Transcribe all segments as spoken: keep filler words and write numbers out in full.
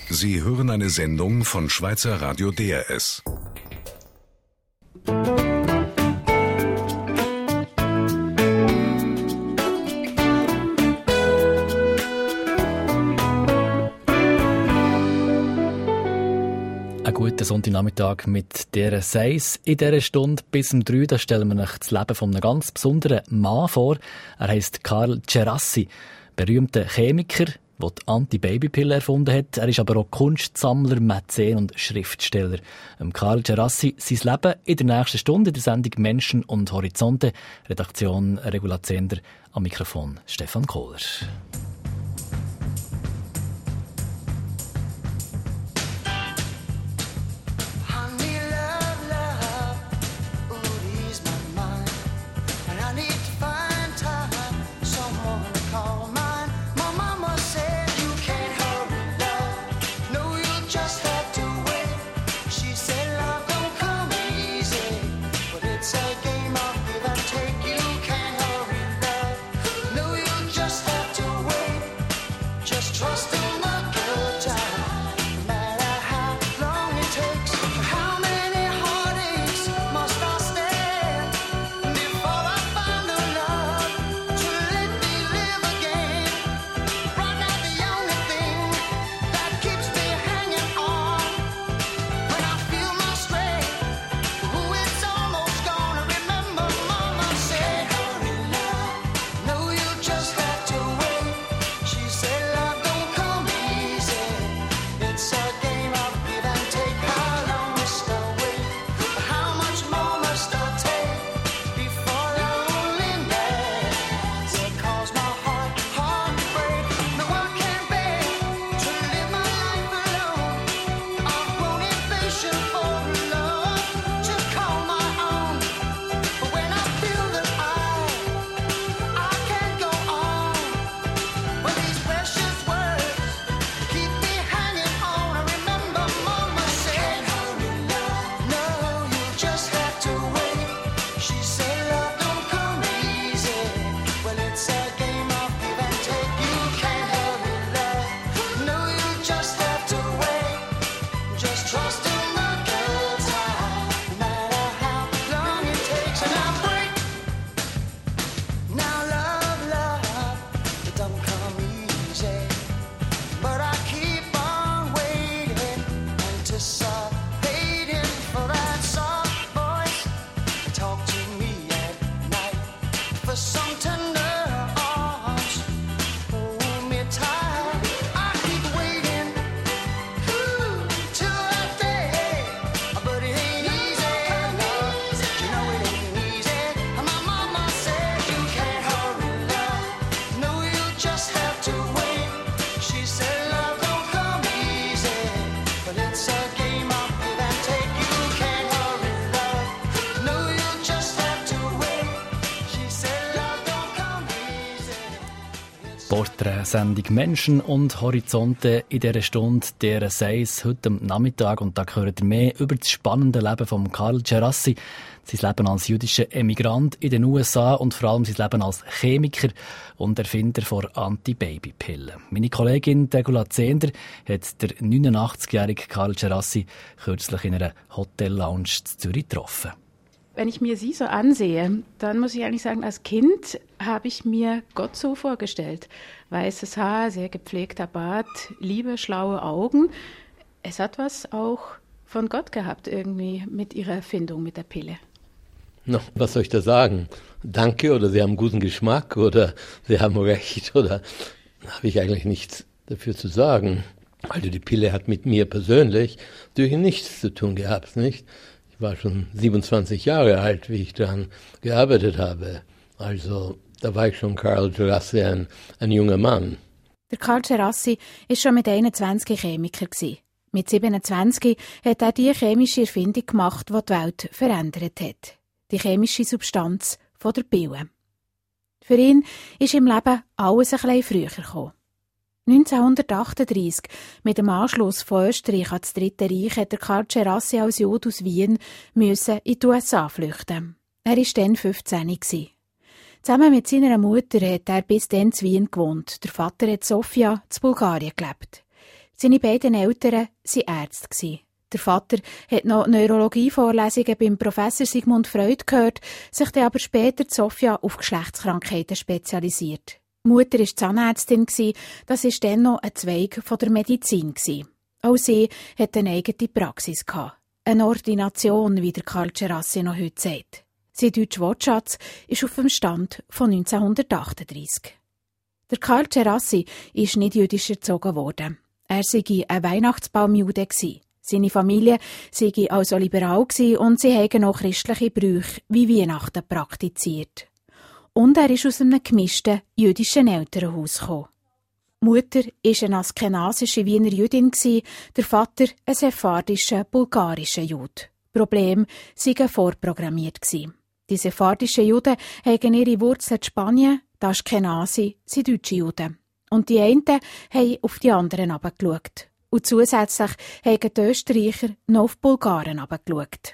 Sie hören eine Sendung von Schweizer Radio D R S. Einen guten Sonntagnachmittag mit dieser Seis. In dieser Stunde bis um drei, da stellen wir euch das Leben von einem ganz besonderen Mann vor. Er heisst Karl Djerassi, berühmter Chemiker, der die Anti-Baby-Pille erfunden hat. Er ist aber auch Kunstsammler, Mäzen und Schriftsteller. Karl Djerassi, sein Leben in der nächsten Stunde in der Sendung Menschen und Horizonte. Redaktion Regula Zehnder, am Mikrofon Stefan Kohler. Sendung Menschen und Horizonte in dieser Stunde, der Seis heute am Nachmittag. Und da hört ihr mehr über das spannende Leben von Karl Djerassi, sein Leben als jüdischer Emigrant in den U S A und vor allem sein Leben als Chemiker und Erfinder von Anti-Baby-Pillen. Meine Kollegin Regula Zehnder hat der neunundachtzigjährige Karl Djerassi kürzlich in einer Hotel-Lounge in Zürich getroffen. Wenn ich mir Sie so ansehe, dann muss ich eigentlich sagen, als Kind habe ich mir Gott so vorgestellt. Weißes Haar, sehr gepflegter Bart, liebe, schlaue Augen. Es hat was auch von Gott gehabt irgendwie mit Ihrer Erfindung, mit der Pille. No, was soll ich da sagen? Danke oder Sie haben guten Geschmack oder Sie haben recht oder habe ich eigentlich nichts dafür zu sagen. Also die Pille hat mit mir persönlich natürlich nichts zu tun gehabt, nicht? Ich war schon siebenundzwanzig Jahre alt, wie ich dann gearbeitet habe. Also da war ich schon Karl Djerassi, ein, ein junger Mann. Der Karl Djerassi war schon mit einundzwanzig Chemiker. Mit siebenundzwanzig hat er die chemische Erfindung gemacht, die die Welt verändert hat. Die chemische Substanz von der Pille. Für ihn ist im Leben alles ein bisschen früher gekommen. neunzehnhundertachtunddreissig, mit dem Anschluss von Österreich an das Dritte Reich, hat der Karl Djerassi als Jude aus Wien müssen in die U S A flüchten. Er war dann fünfzehn. Zusammen mit seiner Mutter hat er bis dann in Wien gewohnt. Der Vater hat Sofia in Bulgarien gelebt. Seine beiden Eltern waren Ärzte. Der Vater hat noch Neurologievorlesungen beim Professor Sigmund Freud gehört, sich dann aber später Sofia auf Geschlechtskrankheiten spezialisiert. Die Mutter war Zahnärztin, das war dann noch ein Zweig der Medizin. Auch sie hatte eine eigene Praxis. Eine Ordination, wie der Karl Gerassi noch heute sagt. Sein deutscher Wortschatz ist auf dem Stand von neunzehnhundertachtunddreissig. Der Karl Gerassi ist nicht jüdisch erzogen worden. Er sei ein Weihnachtsbaumjude. Seine Familie sei also liberal und sie haben auch christliche Brüche wie Weihnachten praktiziert. Und er ist aus einem gemischten jüdischen Elternhaus gekommen. Die Mutter war eine askenasische Wiener Jüdin, der Vater ein sephardischer, bulgarischer Jude. Probleme waren vorprogrammiert. Die sephardischen Juden haben ihre Wurzeln in Spanien, die Askenasi sind deutsche Juden. Und die einen haben auf die anderen herabgeschaut. Und zusätzlich haben die Österreicher noch auf die Bulgaren herabgeschaut.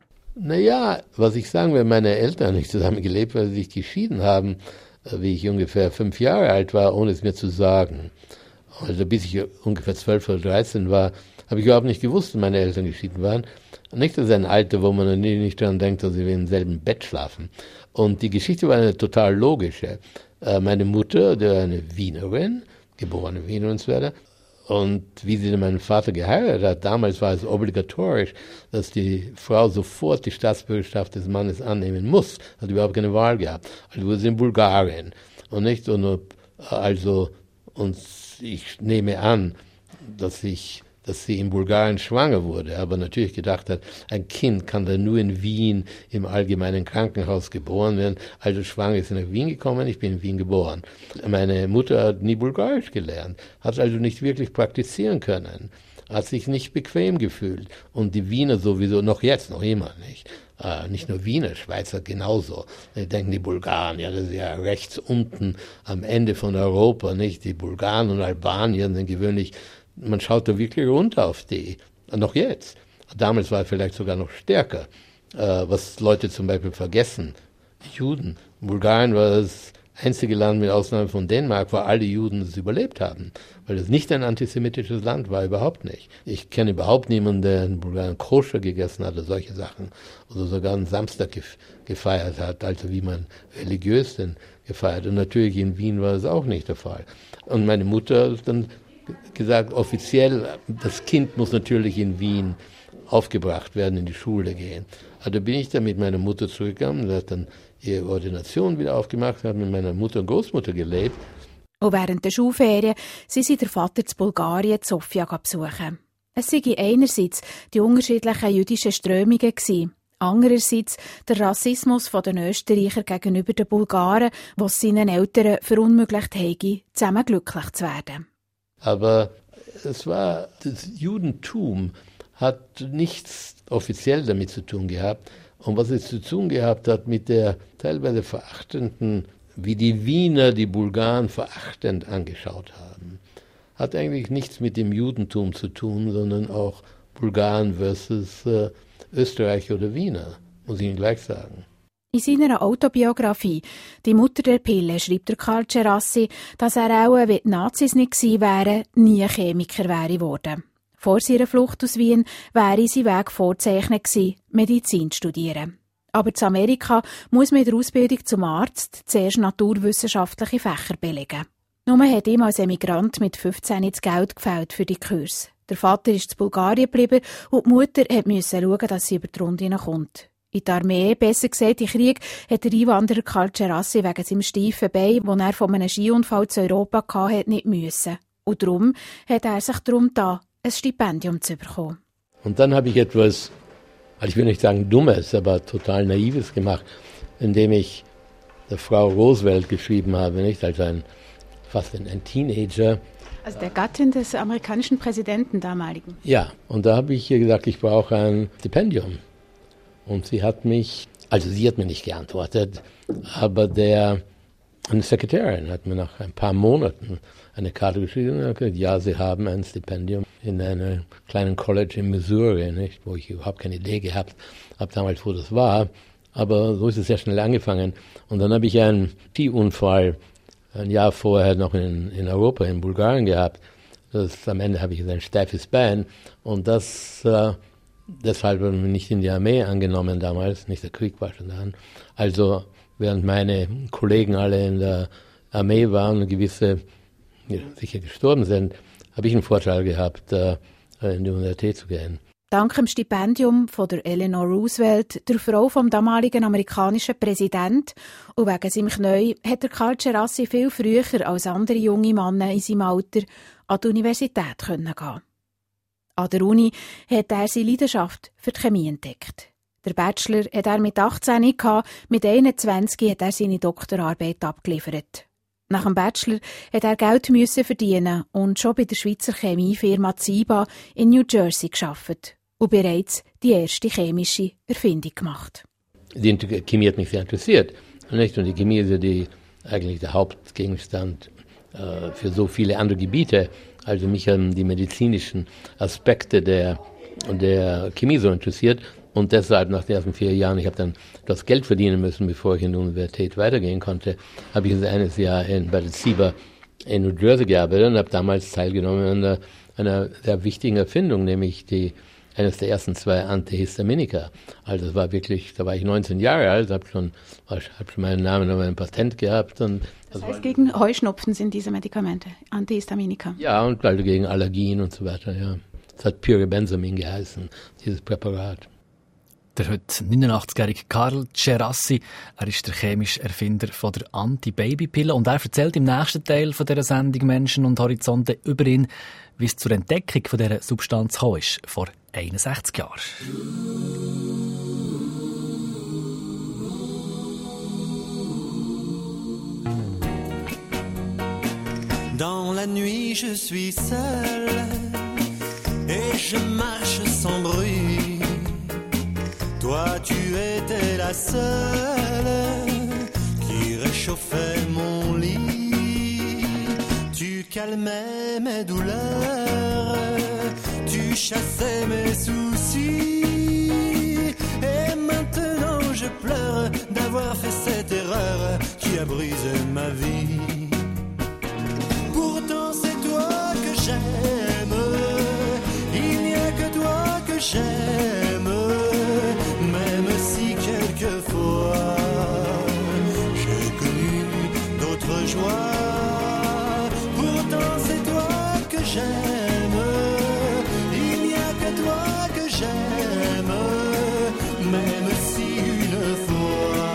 Naja, was ich sagen will, meine Eltern haben nicht zusammen gelebt, weil sie sich geschieden haben, wie ich ungefähr fünf Jahre alt war, ohne es mir zu sagen. Also bis ich ungefähr zwölf oder dreizehn war, habe ich überhaupt nicht gewusst, dass meine Eltern geschieden waren. Nicht, das ist ein Alter, wo man nicht daran denkt, dass sie im selben Bett schlafen. Und die Geschichte war eine total logische. Meine Mutter, die war eine Wienerin, geborene Wienerin werde, und wie sie meinen Vater geheiratet hat, damals war es obligatorisch, dass die Frau sofort die Staatsbürgerschaft des Mannes annehmen muss. Hat überhaupt keine Wahl gehabt. Also wurde sie in Bulgarien. Und nicht, und also, und ich nehme an, dass ich, dass sie in Bulgarien schwanger wurde, aber natürlich gedacht hat, ein Kind kann dann nur in Wien im allgemeinen Krankenhaus geboren werden. Also schwanger ist sie nach Wien gekommen, ich bin in Wien geboren. Meine Mutter hat nie Bulgarisch gelernt, hat also nicht wirklich praktizieren können, hat sich nicht bequem gefühlt. Und die Wiener sowieso, noch jetzt, noch immer nicht. Äh, nicht nur Wiener, Schweizer genauso. Ich denke, die Bulgaren, ja, das ist ja rechts unten am Ende von Europa, nicht? Die Bulgaren und Albanier sind gewöhnlich. Man schaut da wirklich runter auf die, noch jetzt. Damals war es vielleicht sogar noch stärker, äh, was Leute zum Beispiel vergessen. Juden. Bulgarien war das einzige Land mit Ausnahme von Dänemark, wo alle Juden es überlebt haben, weil es nicht ein antisemitisches Land war, überhaupt nicht. Ich kenne überhaupt niemanden, der in Bulgarien Koscher gegessen hat oder solche Sachen oder sogar einen Samstag gef- gefeiert hat, also wie man religiös denn gefeiert. Und natürlich in Wien war es auch nicht der Fall. Und meine Mutter hat dann gesagt, offiziell, das Kind muss natürlich in Wien aufgebracht werden, in die Schule gehen. Also bin ich dann mit meiner Mutter zurückgegangen, sie hat dann ihre Ordination wieder aufgemacht, hat mit meiner Mutter und Großmutter gelebt. Und während der Schulferien sind sie der Vater zu Bulgarien, Sofia, besuchen. Es waren einerseits die unterschiedlichen jüdischen Strömungen gewesen, andererseits der Rassismus der Österreicher gegenüber den Bulgaren, was seinen Eltern verunmöglicht habe, zusammen glücklich zu werden. Aber es war, das Judentum hat nichts offiziell damit zu tun gehabt. Und was es zu tun gehabt hat mit der teilweise verachtenden, wie die Wiener die Bulgaren verachtend angeschaut haben, hat eigentlich nichts mit dem Judentum zu tun, sondern auch Bulgaren versus äh, Österreich oder Wiener, muss ich Ihnen gleich sagen. In seiner Autobiografie «Die Mutter der Pille» schreibt der Karl Gerassi, dass er auch, wenn die Nazis nicht gewesen wären, nie Chemiker wäre geworden. Vor seiner Flucht aus Wien wäre sein Weg vorzeichnet gewesen, Medizin zu studieren. Aber in Amerika muss man in der Ausbildung zum Arzt zuerst naturwissenschaftliche Fächer belegen. Nur hat ihm als Emigrant mit fünfzehn das Geld gefehlt für die Kurs. Der Vater ist in Bulgarien geblieben und die Mutter musste schauen, dass sie über die Runde kommt. In der Armee, besser gesagt im Krieg, hat der Einwanderer Karl Gerassi wegen seinem steifen Bein, das er von einem Skiunfall zu Europa hatte, nicht müssen. Und darum hat er sich darum getan, ein Stipendium zu bekommen. Und dann habe ich etwas, ich will nicht sagen Dummes, aber total Naives gemacht, indem ich der Frau Roosevelt geschrieben habe, nicht als ein, fast ein, ein Teenager. Also der Gattin des amerikanischen Präsidenten damaligen. Ja, und da habe ich ihr gesagt, ich brauche ein Stipendium. Und sie hat mich, also sie hat mir nicht geantwortet, aber der, eine Sekretärin hat mir nach ein paar Monaten eine Karte geschrieben und hat gesagt, ja, sie haben ein Stipendium in einem kleinen College in Missouri, nicht, wo ich überhaupt keine Idee gehabt habe damals, wo das war. Aber so ist es sehr schnell angefangen. Und dann habe ich einen Skiunfall ein Jahr vorher noch in, in Europa, in Bulgarien gehabt. Das, am Ende habe ich ein steifes Bein und das, äh, deshalb haben wir nicht in die Armee angenommen damals, nicht der Krieg war schon da. Also während meine Kollegen alle in der Armee waren und gewisse ja, sicher gestorben sind, habe ich einen Vorteil gehabt, äh, in die Universität zu gehen. Dank dem Stipendium von der Eleanor Roosevelt, der Frau vom damaligen amerikanischen Präsidenten, und wegen seinem Knie hat der Carl Djerassi viel früher als andere junge Männer in seinem Alter an die Universität gehen können. An der Uni hat er seine Leidenschaft für die Chemie entdeckt. Der Bachelor hat er mit achtzehn gehabt, mit einundzwanzig hat er seine Doktorarbeit abgeliefert. Nach dem Bachelor hat er Geld müssen verdienen und schon bei der Schweizer Chemiefirma Ziba in New Jersey gearbeitet und bereits die erste chemische Erfindung gemacht. Die Chemie hat mich sehr interessiert. Nicht? Und die Chemie ist ja die, eigentlich der Hauptgegenstand äh, für so viele andere Gebiete. Also mich haben die medizinischen Aspekte der, der Chemie so interessiert. Und deshalb nach den ersten vier Jahren, ich habe dann das Geld verdienen müssen, bevor ich in der Universität weitergehen konnte, habe ich eines Jahr in, bei der Ziba in New Jersey gearbeitet und habe damals teilgenommen an einer, einer sehr wichtigen Erfindung, nämlich die eines der ersten zwei Antihistaminika. Also das war wirklich, da war ich neunzehn Jahre alt, habe schon, hab schon meinen Namen und mein Patent gehabt. Und das, das heißt, gegen Heuschnupfen sind diese Medikamente, Antihistaminika? Ja, und also gegen Allergien und so weiter, ja. Das hat Pyribenzamin geheißen, dieses Präparat. Der heute neunundachtzig-jährige Carl Djerassi, er ist der chemische Erfinder von der Anti-Baby-Pille und er erzählt im nächsten Teil von dieser Sendung Menschen und Horizonte über ihn, wie es zur Entdeckung von dieser Substanz gekommen ist, vor einundsechzig Jahren. Dans la nuit je suis seul et je marche sans bruit. Toi tu étais la seule qui réchauffait mon lit. Tu calmais mes douleurs, tu chassais mes soucis. Et maintenant je pleure d'avoir fait cette erreur qui a brisé ma vie. Pourtant c'est toi que j'aime, il n'y a que toi que j'aime. Même si quelquefois j'ai connu d'autres joies, pourtant c'est toi que j'aime, il n'y a que toi que j'aime. Même si une fois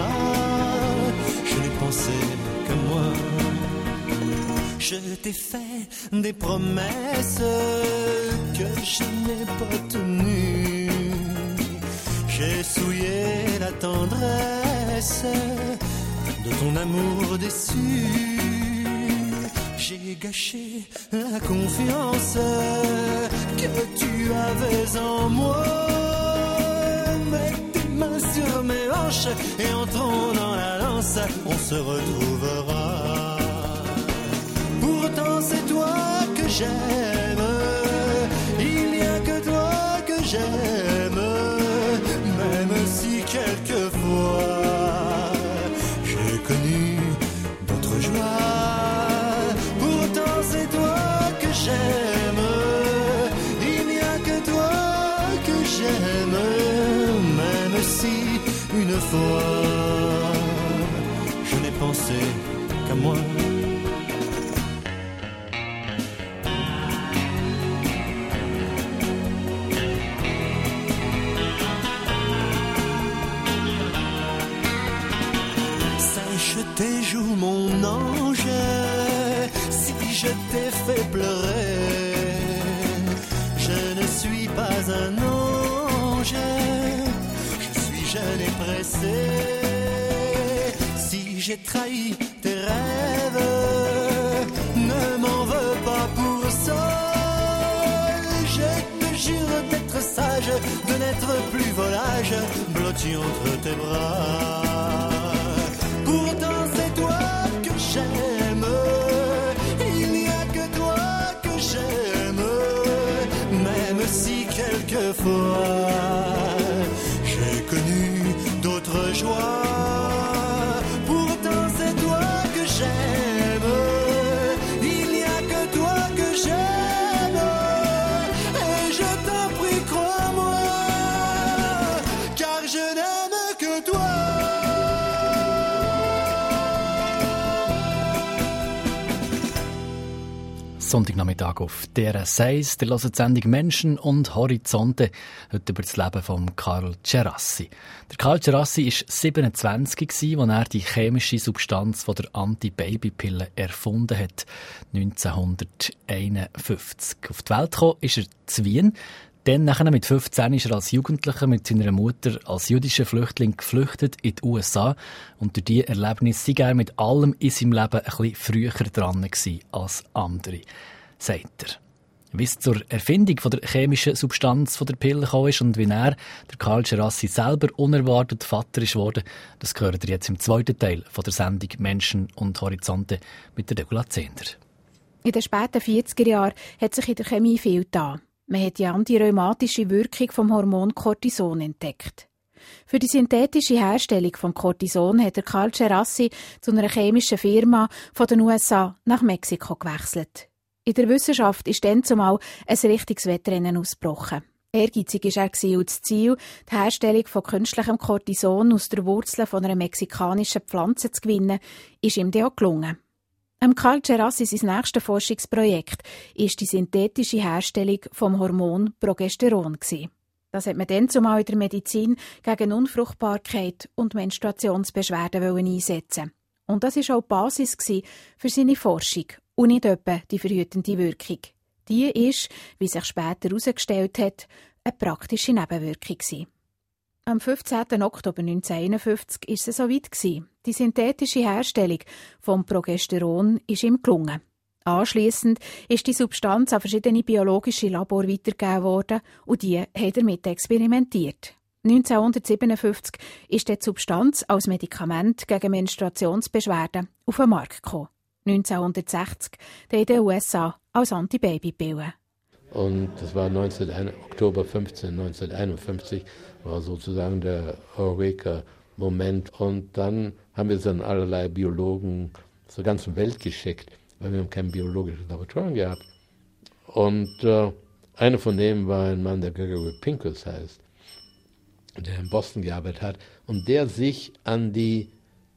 je n'ai pensé qu'à moi. Je t'ai fait des promesses que je n'ai pas tenues. J'ai souillé la tendresse de ton amour déçu. J'ai gâché la confiance que tu avais en moi. Mets tes mains sur mes hanches et entrons dans la danse, on se retrouvera. Pourtant c'est toi que j'aime, il n'y a que toi que j'aime. Même si quelquefois j'ai connu d'autres joies, pourtant c'est toi que j'aime, il n'y a que toi que j'aime. Même si une fois je n'ai pensé qu'à moi. Tes joues, mon ange, si je t'ai fait pleurer, je ne suis pas un ange, je suis jeune et pressé. Si j'ai trahi tes rêves, ne m'en veux pas pour ça. Je te jure d'être sage, de n'être plus volage, blotti entre tes bras. Pourtant c'est toi que j'aime, il n'y a que toi que j'aime. Même si quelquefois j'ai connu d'autres joies, pourtant c'est toi que j'aime, il n'y a que toi que j'aime. Sonntagnachmittag auf D R S eins. Der hört die Sendung «Menschen und Horizonte», heute über das Leben von Karl Djerassi. Der Karl Djerassi war siebenundzwanzig, als er die chemische Substanz von der Anti-Baby-Pille erfunden hat, neunzehnhunderteinundfünfzig. Auf die Welt gekommen ist er zu Wien. Dann, nachher mit fünfzehn, ist er als Jugendlicher mit seiner Mutter als jüdischer Flüchtling geflüchtet in die U S A. Und durch diese Erlebnisse sei er mit allem in seinem Leben ein bisschen früher dran gewesen als andere, sagt er. Wie es zur Erfindung von der chemischen Substanz von der Pille gekommen ist und wie er, der Karl Djerassi, selber unerwartet Vater ist worden, das gehört ihr jetzt im zweiten Teil von der Sendung «Menschen und Horizonte» mit der Regula Zehnder. In den späten vierziger Jahren hat sich in der Chemie viel getan. Man hat die antirheumatische Wirkung vom Hormon Cortison entdeckt. Für die synthetische Herstellung von Cortison hat der Karl Djerassi zu einer chemischen Firma von den U S A nach Mexiko gewechselt. In der Wissenschaft ist dann zumal ein richtiges Wettrennen ausgebrochen. Ehrgeizig war er und das Ziel, die Herstellung von künstlichem Cortison aus der Wurzel von einer mexikanischen Pflanze zu gewinnen, ist ihm dann auch gelungen. Am Karl Djerassi sein nächstes Forschungsprojekt war die synthetische Herstellung vom Hormon Progesteron. Das hat man dann zumal in der Medizin gegen Unfruchtbarkeit und Menstruationsbeschwerden einsetzen. Und das war auch die Basis für seine Forschung und nicht etwa die verhütende Wirkung. Die ist, wie sich später herausgestellt hat, eine praktische Nebenwirkung. Am fünfzehnten Oktober neunzehnhunderteinundfünfzig war es soweit. Die synthetische Herstellung vom Progesteron ist ihm gelungen. Anschliessend ist die Substanz an verschiedene biologische Labore weitergegeben worden und die haben damit experimentiert. neunzehnhundertsiebenundfünfzig ist die Substanz als Medikament gegen Menstruationsbeschwerden auf den Markt gekommen. neunzehnhundertsechzig in den U S A als Antibabypille. Und das war neunzehn, Oktober fünfzehnten neunzehnhunderteinundfünfzig, war sozusagen der Eureka-Moment. Und dann haben wir es an allerlei Biologen zur ganzen Welt geschickt, weil wir haben kein biologisches Laboratorium gehabt. Und äh, einer von denen war ein Mann, der Gregory Pincus heißt, der in Boston gearbeitet hat und der sich an die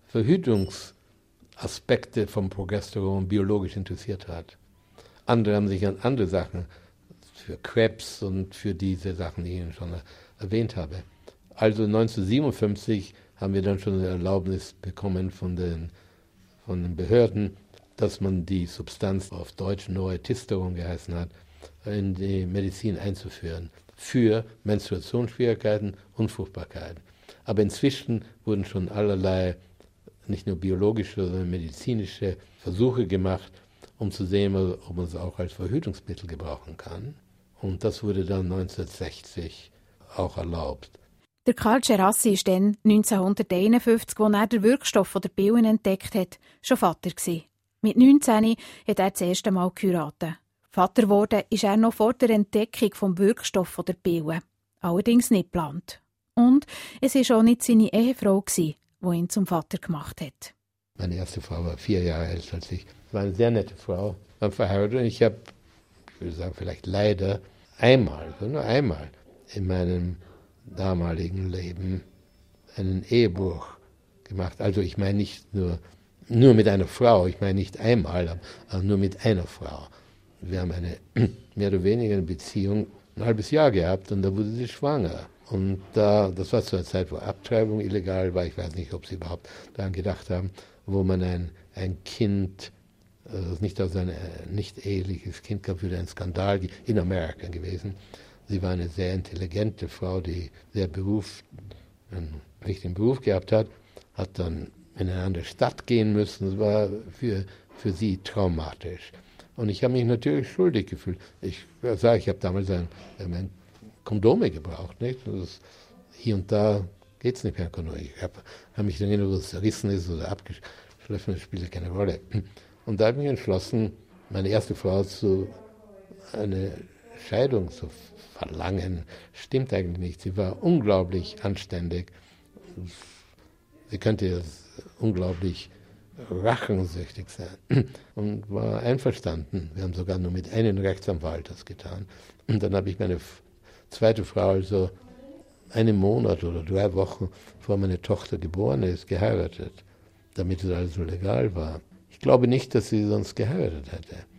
Verhütungsaspekte vom Progesteron biologisch interessiert hat. Andere haben sich an andere Sachen, für Krebs und für diese Sachen, die ich Ihnen schon erwähnt habe. Also neunzehnhundertsiebenundfünfzig haben wir dann schon eine Erlaubnis bekommen von den, von den Behörden, dass man die Substanz, auf Deutsch Noetisteron geheißen hat, in die Medizin einzuführen. Für Menstruationsschwierigkeiten, Unfruchtbarkeit. Aber inzwischen wurden schon allerlei, nicht nur biologische, sondern medizinische Versuche gemacht, um zu sehen, ob man es auch als Verhütungsmittel gebrauchen kann. Und das wurde dann neunzehnhundertsechzig auch erlaubt. Der Karl Djerassi war dann neunzehnhunderteinundfünfzig, als er den Wirkstoff der Pillen entdeckt hat, schon Vater gewesen. Mit neunzehn hat er das erste Mal geheiratet. Vater geworden ist er noch vor der Entdeckung des Wirkstoffs der Pille. Allerdings nicht geplant. Und es war auch nicht seine Ehefrau, die ihn zum Vater gemacht hat. Meine erste Frau war vier Jahre älter als ich. War eine sehr nette Frau. War verheiratet. Ich habe, ich würde sagen, vielleicht leider einmal, nur einmal in meinem damaligen Leben einen Ehebruch gemacht. Also ich meine nicht nur, nur mit einer Frau, ich meine nicht einmal, aber nur mit einer Frau. Wir haben eine mehr oder weniger eine Beziehung ein halbes Jahr gehabt und da wurde sie schwanger. Und da, das war zu einer Zeit, wo Abtreibung illegal war. Ich weiß nicht, ob sie überhaupt daran gedacht haben, wo man ein, ein Kind, das nicht aus ein nicht eheliches Kind gab, würde ein Skandal in Amerika gewesen. Sie war eine sehr intelligente Frau, die sehr Beruf, einen richtigen Beruf gehabt hat, hat dann in eine andere Stadt gehen müssen. Das war für, für sie traumatisch. Und ich habe mich natürlich schuldig gefühlt. Ich sage, ich habe damals ein, ein Kondome gebraucht. Nicht? Das, hier und da geht es nicht mehr. Ich habe hab mich dann erinnert, ob es zerrissen ist oder abgeschliffen ist, spielt keine Rolle. Und da habe ich mich entschlossen, meine erste Frau zu eine Scheidung zu verlangen. Stimmt eigentlich nicht. Sie war unglaublich anständig. Sie könnte unglaublich rachensüchtig sein und war einverstanden. Wir haben sogar nur mit einem Rechtsanwalt das getan. Und dann habe ich meine zweite Frau, also einen Monat oder drei Wochen vor meine Tochter geboren ist, geheiratet, damit es also legal war. Ich glaube nicht, dass sie sonst geheiratet hätte. Ich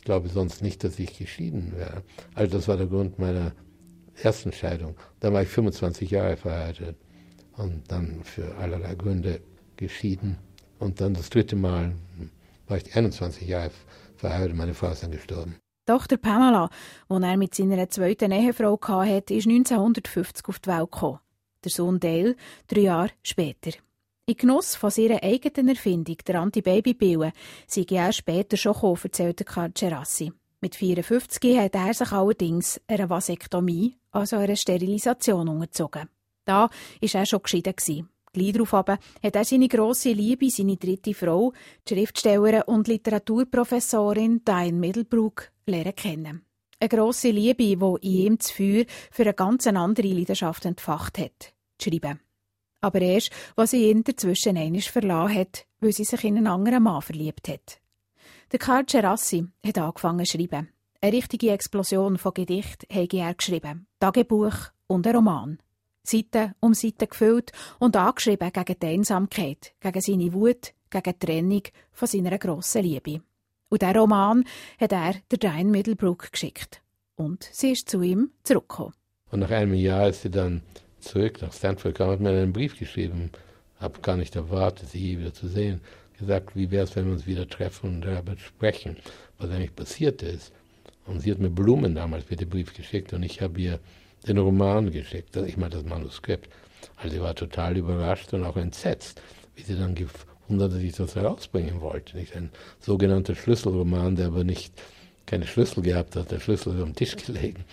Ich glaube sonst nicht, dass ich geschieden wäre. Also das war der Grund meiner ersten Scheidung. Da war ich fünfundzwanzig Jahre verheiratet und dann für allerlei Gründe geschieden. Und dann das dritte Mal war ich einundzwanzig Jahre verheiratet, meine Frau ist dann gestorben. Tochter Pamela, die er mit seiner zweiten Ehefrau hatte, ist neunzehnhundertfünfzig auf die Welt gekommen. Der Sohn Dale drei Jahre später. In Genuss von seiner eigenen Erfindung, der Anti-Baby-Pille, sei er später schon gekommen, erzählte Carl Djerassi. Mit vierundfünfzig hat er sich allerdings einer Vasektomie, also einer Sterilisation, unterzogen. Da war er schon geschieden. Gleich darauf hat er seine grosse Liebe, seine dritte Frau, die Schriftstellerin und Literaturprofessorin Diane Middlebrook, lernen kennen. Eine grosse Liebe, die in ihm das Feuer für eine ganz andere Leidenschaft entfacht hat: das Schreiben. Aber erst, als sie ihn dazwischen einmal verlassen hat, weil sie sich in einen anderen Mann verliebt hat. Der Carl Djerassi hat angefangen zu schreiben. Eine richtige Explosion von Gedichten habe er geschrieben. Tagebuch und ein Roman. Seite um Seite gefüllt und angeschrieben gegen die Einsamkeit, gegen seine Wut, gegen die Trennung von seiner grossen Liebe. Und diesen Roman hat er der Diane Middlebrook geschickt. Und sie ist zu ihm zurückgekommen. Und nach einem Jahr ist sie dann zurück nach Stanford gekommen, hat mir einen Brief geschrieben. Habe gar nicht erwartet, sie hier wieder zu sehen. Gesagt, wie wäre es, wenn wir uns wieder treffen und darüber sprechen, was eigentlich passiert ist. Und sie hat mir Blumen damals für den Brief geschickt und ich habe ihr den Roman geschickt, ich meine das Manuskript. Also sie war total überrascht und auch entsetzt, wie sie dann gewundert, dass ich das herausbringen wollte. Nicht ein sogenannter Schlüsselroman, der aber nicht keine Schlüssel gehabt hat, der Schlüssel ist am Tisch gelegen.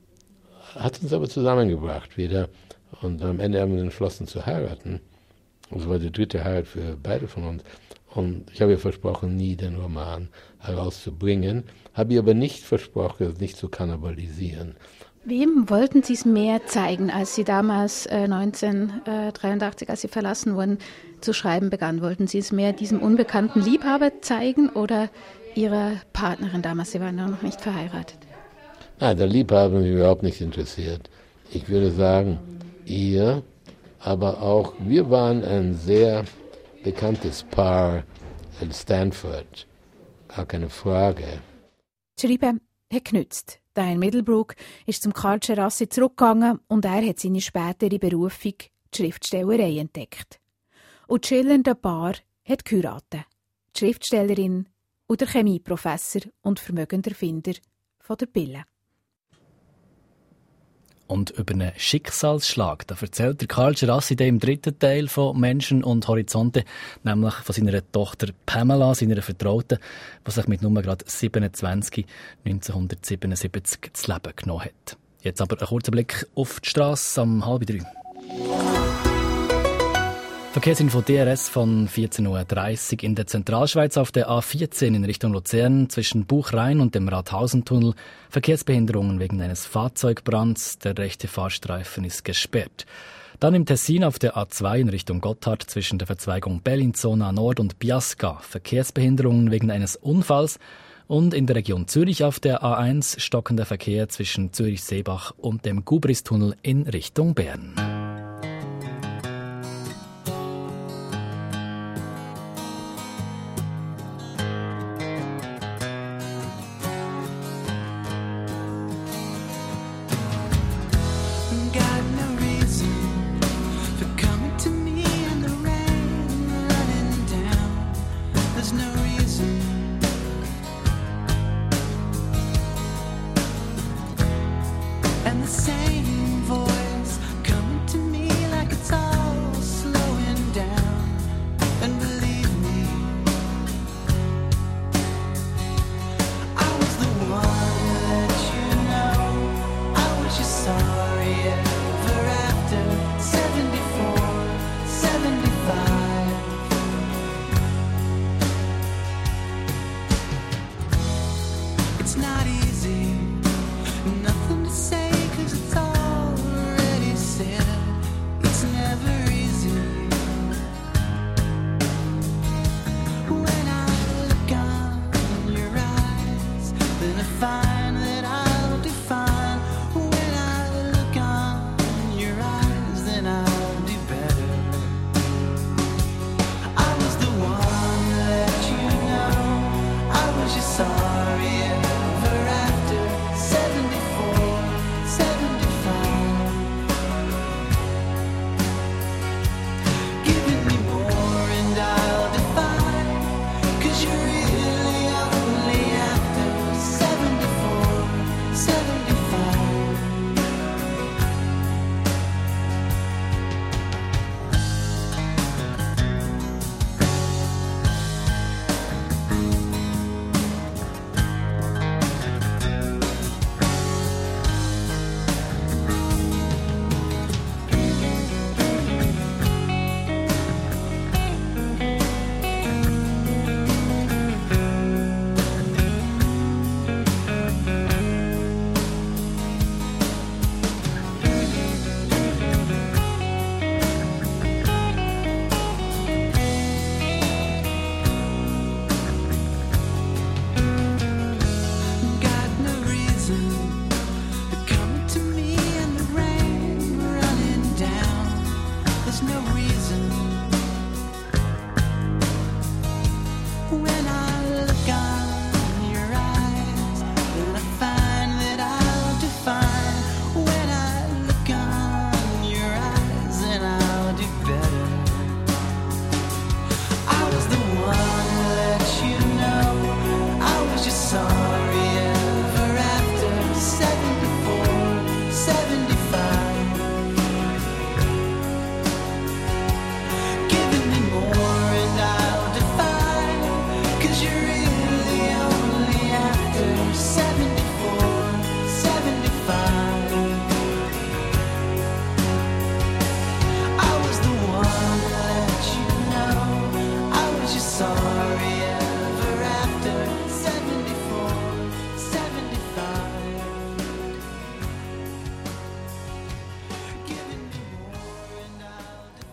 Hat uns aber zusammengebracht wieder und am Ende haben wir entschlossen zu heiraten. Das war die dritte Heirat für beide von uns. Und ich habe ihr versprochen, nie den Roman herauszubringen, habe ihr aber nicht versprochen, es nicht zu kannibalisieren. Wem wollten Sie es mehr zeigen, als Sie damals äh, neunzehnhundertdreiundachtzig, als Sie verlassen wurden, zu schreiben begannen? Wollten Sie es mehr diesem unbekannten Liebhaber zeigen oder Ihrer Partnerin damals? Sie waren ja noch nicht verheiratet. Nein, der Liebhaber hat mich überhaupt nicht interessiert. Ich würde sagen, ihr, aber auch wir waren ein sehr bekanntes Paar in Stanford. Gar keine Frage. Schreiben hat genützt. Diane Middlebrook ist zum Carl Djerassi zurückgegangen und er hat seine spätere Berufung, die Schriftstellerei, entdeckt. Und das schillernde Paar hat geheiratet. Die Schriftstellerin und der Chemieprofessor und Vermögenserfinder von der Pille. Und über einen Schicksalsschlag, da erzählt der Carl Djerassi im dritten Teil von «Menschen und Horizonte», nämlich von seiner Tochter Pamela, seiner Vertrauten, die sich mit nur gerade siebenundzwanzig neunzehnhundertsiebenundsiebzig das Leben genommen hat. Jetzt aber ein kurzer Blick auf die Strasse am halb drei. Verkehrsinfo D R S von vierzehn Uhr dreißig in der Zentralschweiz auf der A vierzehn in Richtung Luzern zwischen Buchrhein und dem Rathausentunnel. Verkehrsbehinderungen wegen eines Fahrzeugbrands. Der rechte Fahrstreifen ist gesperrt. Dann im Tessin auf der A zwei in Richtung Gotthard zwischen der Verzweigung Bellinzona Nord und Biasca. Verkehrsbehinderungen wegen eines Unfalls. Und in der Region Zürich auf der A eins stockender Verkehr zwischen Zürich-Seebach und dem Gubristunnel in Richtung Bern. And the same voice coming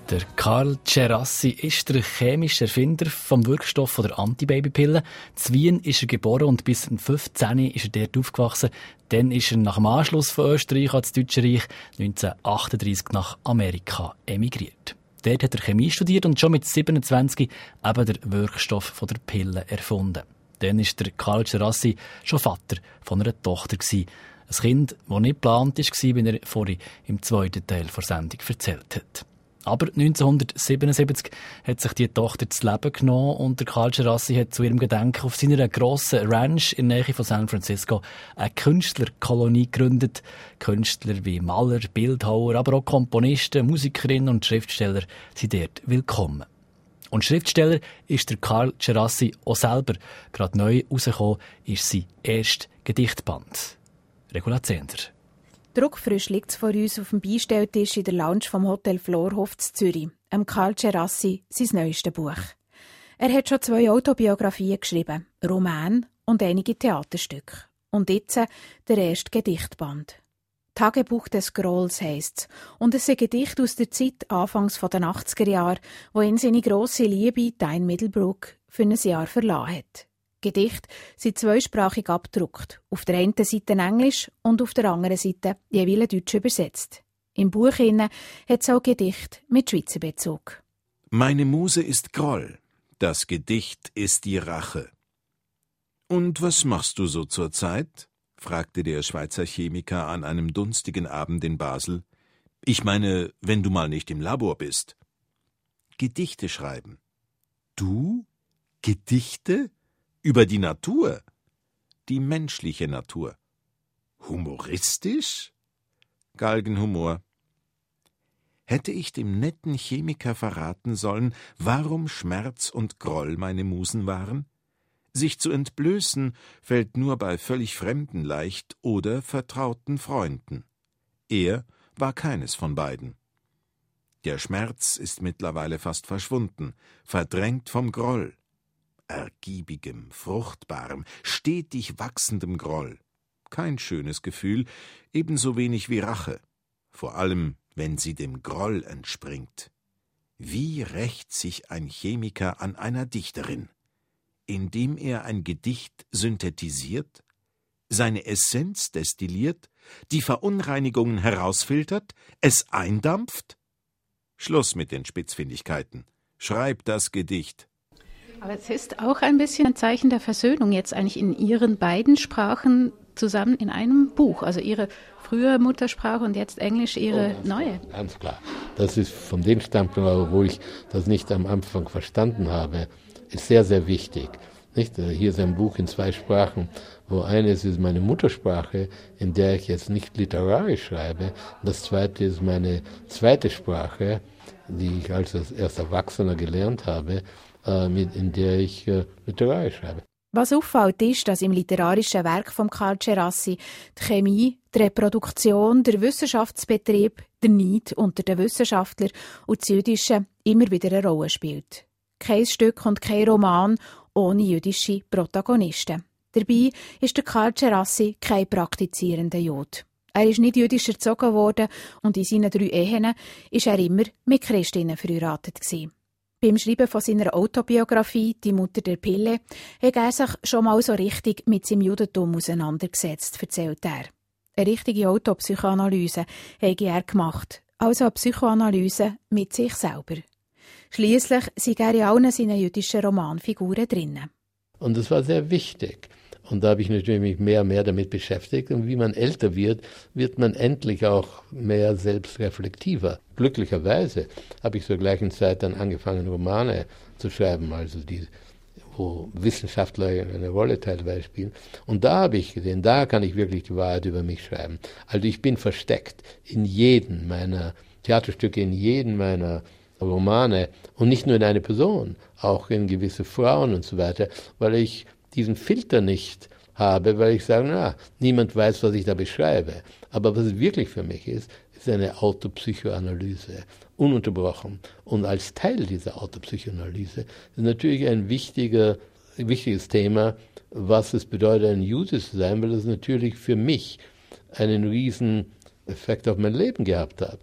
Der Karl Djerassi ist der chemische Erfinder vom Wirkstoff der Antibabypille. In Wien ist er geboren und bis fünfzehn ist er dort aufgewachsen. Dann ist er nach dem Anschluss von Österreich ans Deutsche Reich neunzehnhundertachtunddreissig nach Amerika emigriert. Dort hat er Chemie studiert und schon mit siebenundzwanzig eben den Wirkstoff der Pille erfunden. Dann war der Karl Djerassi schon Vater von einer Tochter. Ein Kind, das nicht geplant war, wie er vorhin im zweiten Teil der Sendung erzählt hat. Aber neunzehnhundertsiebenundsiebzig hat sich die Tochter das Leben genommen und der Karl Djerassi hat zu ihrem Gedenken auf seiner grossen Ranch in der Nähe von San Francisco eine Künstlerkolonie gegründet. Künstler wie Maler, Bildhauer, aber auch Komponisten, Musikerinnen und Schriftsteller sind dort willkommen. Und Schriftsteller ist der Karl Djerassi auch selber. Gerade neu rausgekommen ist sein erster Gedichtband. Regula Zehnder. Druckfrisch liegt es vor uns auf dem Beistelltisch in der Lounge vom Hotel Florhof zu Zürich, am Karl Djerassi, sein neuestes Buch. Er hat schon zwei Autobiografien geschrieben, Roman und einige Theaterstücke. Und jetzt der erste Gedichtband. Tagebuch des Grolls heisst es. Und es ist ein Gedicht aus der Zeit anfangs der achtziger Jahre, wo ihn seine grosse Liebe, Tyne Middlebrook, für ein Jahr verlassen hat. Gedichte sind zweisprachig abgedruckt. Auf der einen Seite Englisch und auf der anderen Seite jeweils Deutsch übersetzt. Im Buch hat es auch Gedichte mit Schweizer Bezug. Meine Muse ist Groll, das Gedicht ist die Rache. Und was machst du so zur Zeit? Fragte der Schweizer Chemiker an einem dunstigen Abend in Basel. Ich meine, wenn du mal nicht im Labor bist. Gedichte schreiben. Du? Gedichte? Über die Natur? Die menschliche Natur. Humoristisch? Galgenhumor. Hätte ich dem netten Chemiker verraten sollen, warum Schmerz und Groll meine Musen waren? Sich zu entblößen fällt nur bei völlig Fremden leicht oder vertrauten Freunden. Er war keines von beiden. Der Schmerz ist mittlerweile fast verschwunden, verdrängt vom Groll. Ergiebigem, fruchtbarem, stetig wachsendem Groll. Kein schönes Gefühl, ebenso wenig wie Rache, vor allem, wenn sie dem Groll entspringt. Wie rächt sich ein Chemiker an einer Dichterin? Indem er ein Gedicht synthetisiert, seine Essenz destilliert, die Verunreinigungen herausfiltert, es eindampft? Schluss mit den Spitzfindigkeiten. Schreib das Gedicht. Aber es ist auch ein bisschen ein Zeichen der Versöhnung jetzt eigentlich in Ihren beiden Sprachen zusammen in einem Buch. Also Ihre frühere Muttersprache und jetzt Englisch Ihre oh, neue. Klar, ganz klar. Das ist von dem Standpunkt, wo ich das nicht am Anfang verstanden habe, ist sehr, sehr wichtig. Nicht? Hier ist ein Buch in zwei Sprachen, wo eines ist meine Muttersprache, in der ich jetzt nicht literarisch schreibe. Und das zweite ist meine zweite Sprache, die ich als erst Erwachsener gelernt habe, in der ich äh, literarisch schreibe. Was auffällt, ist, dass im literarischen Werk von Karl Djerassi die Chemie, die Reproduktion, der Wissenschaftsbetrieb, der Neid unter den Wissenschaftlern und das Jüdische immer wieder eine Rolle spielt. Kein Stück und kein Roman ohne jüdische Protagonisten. Dabei ist der Karl Djerassi kein praktizierender Jude. Er ist nicht jüdisch erzogen worden und in seinen drei Ehen war er immer mit Christinnen verheiratet gewesen. Beim Schreiben von seiner Autobiografie «Die Mutter der Pille» hat er sich schon mal so richtig mit seinem Judentum auseinandergesetzt, erzählt er. Eine richtige Autopsychoanalyse habe er gemacht, also eine Psychoanalyse mit sich selber. Schliesslich sind er in allen seinen jüdischen Romanfiguren drinnen. Und das war sehr wichtig. Und da habe ich natürlich mich mehr und mehr damit beschäftigt. Und wie man älter wird, wird man endlich auch mehr selbstreflektiver. Glücklicherweise habe ich zur gleichen Zeit dann angefangen, Romane zu schreiben, also die, wo Wissenschaftler eine Rolle teilweise spielen. Und da habe ich gesehen, da kann ich wirklich die Wahrheit über mich schreiben. Also ich bin versteckt in jedem meiner Theaterstücke, in jedem meiner Romane und nicht nur in eine Person, auch in gewisse Frauen und so weiter, weil ich diesen Filter nicht habe, weil ich sage, na, niemand weiß, was ich da beschreibe. Aber was es wirklich für mich ist, ist eine Autopsychoanalyse, ununterbrochen. Und als Teil dieser Autopsychoanalyse ist natürlich ein wichtiger, wichtiges Thema, was es bedeutet, ein Jude zu sein, weil das natürlich für mich einen riesen Effekt auf mein Leben gehabt hat.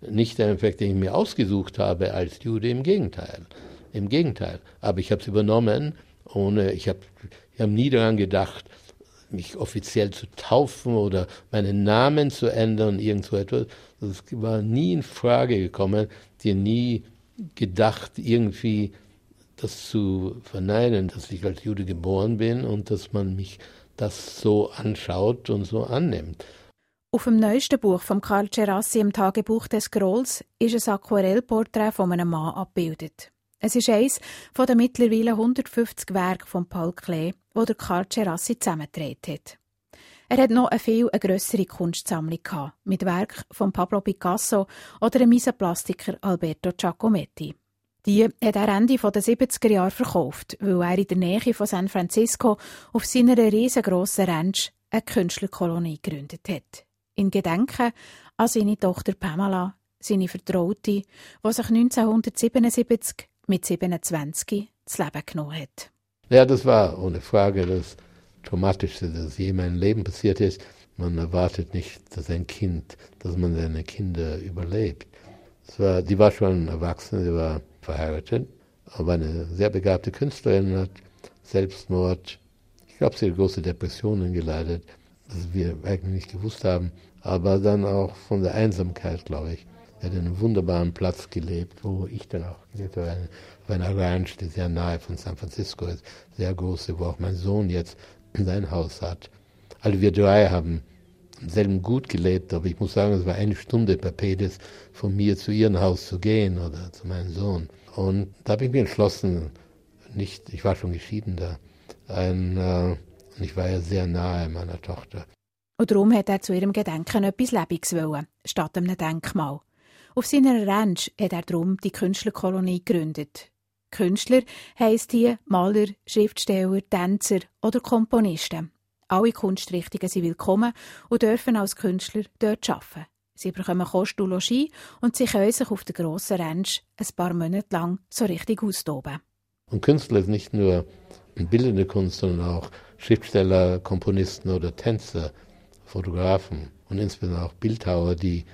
nicht ein Effekt, den ich mir ausgesucht habe als Jude, im Gegenteil. Im Gegenteil. Aber ich habe es übernommen, ohne, ich habe ich hab nie daran gedacht, mich offiziell zu taufen oder meinen Namen zu ändern, irgend so etwas. Das war nie in Frage gekommen, dir nie gedacht, irgendwie das zu verneinen, dass ich als Jude geboren bin und dass man mich das so anschaut und so annimmt. Auf dem neuesten Buch von Karl Gerassi, im Tagebuch des Grolls, ist ein Aquarellporträt von einem Mann abgebildet. Es ist eines von den mittlerweile hundertfünfzig Werken von Paul Klee, die der Karl Gerassi zusammengetragen hat. Er hat noch eine viel eine grössere Kunstsammlung gehabt, mit Werken von Pablo Picasso oder dem Miesenplastiker Alberto Giacometti. Die hat er Ende der siebziger Jahre verkauft, weil er in der Nähe von San Francisco auf seiner riesengroßen Ranch eine Künstlerkolonie gegründet hat. In Gedenken an seine Tochter Pamela, seine Vertraute, die sich neunzehnhundertsiebenundsiebzig mit siebenundzwanzig das Leben genommen hat. Ja, das war ohne Frage das Traumatischste, das je in meinem Leben passiert ist. Man erwartet nicht, dass ein Kind, dass man seine Kinder überlebt. Das war, die war schon erwachsen, sie war verheiratet, aber eine sehr begabte Künstlerin, hat Selbstmord, ich glaube, sie hat große Depressionen geleidet, das wir eigentlich nicht gewusst haben, aber dann auch von der Einsamkeit, glaube ich. Sie hat einen wunderbaren Platz gelebt, wo ich dann auch gelebt habe, auf einer Ranch, die sehr nahe von San Francisco ist, sehr große, wo auch mein Sohn jetzt sein Haus hat. Also wir drei haben im selben Gut gelebt, aber ich muss sagen, es war eine Stunde per Pedis von mir zu ihrem Haus zu gehen oder zu meinem Sohn. Und da habe ich mich entschlossen, nicht, ich war schon geschieden da, ein, äh, und ich war ja sehr nahe meiner Tochter. Und darum hat er zu ihrem Gedenken etwas Lebendiges wollen, statt einem Denkmal. Auf seiner Ranch hat er darum die Künstlerkolonie gegründet. Künstler heisst hier Maler, Schriftsteller, Tänzer oder Komponisten. Alle Kunstrichtungen sind willkommen und dürfen als Künstler dort arbeiten. Sie bekommen Kost und Logis und sie können sich auf der grossen Ranch ein paar Monate lang so richtig austoben. Und Künstler ist nicht nur bildende Kunst, sondern auch Schriftsteller, Komponisten oder Tänzer, Fotografen und insbesondere auch Bildhauer, die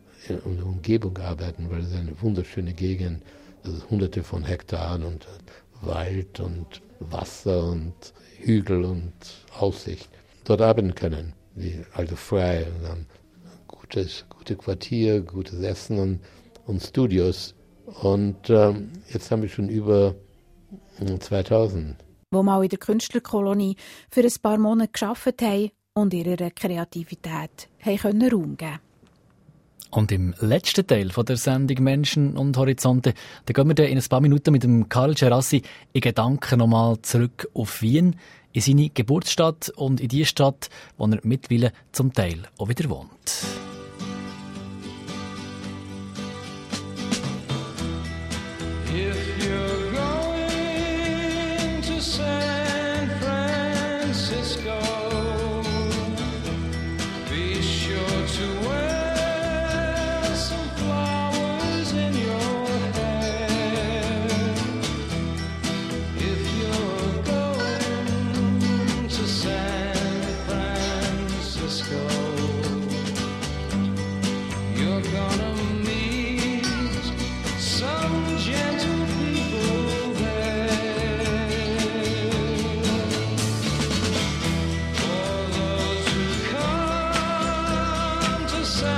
in der Umgebung arbeiten, weil es ist eine wunderschöne Gegend, also hunderte von Hektaren und Wald und Wasser und Hügel und Aussicht. Dort arbeiten können, die also frei und dann gutes, gute Quartier, gutes Essen und, und Studios. Und ähm, jetzt haben wir schon über zweitausend. Wo mal in der Künstlerkolonie für ein paar Monate gearbeitet haben und ihrer Kreativität haben können Raum geben. Und im letzten Teil von der Sendung «Menschen und Horizonte» da gehen wir dann in ein paar Minuten mit dem Karl Gerassi in Gedanken nochmal zurück auf Wien, in seine Geburtsstadt und in die Stadt, wo er mittlerweile zum Teil auch wieder wohnt. If you're going to San Francisco, be sure to wear some flowers in your hair. If you're going to San Francisco, you're gonna meet some gentle people there. For those who come to San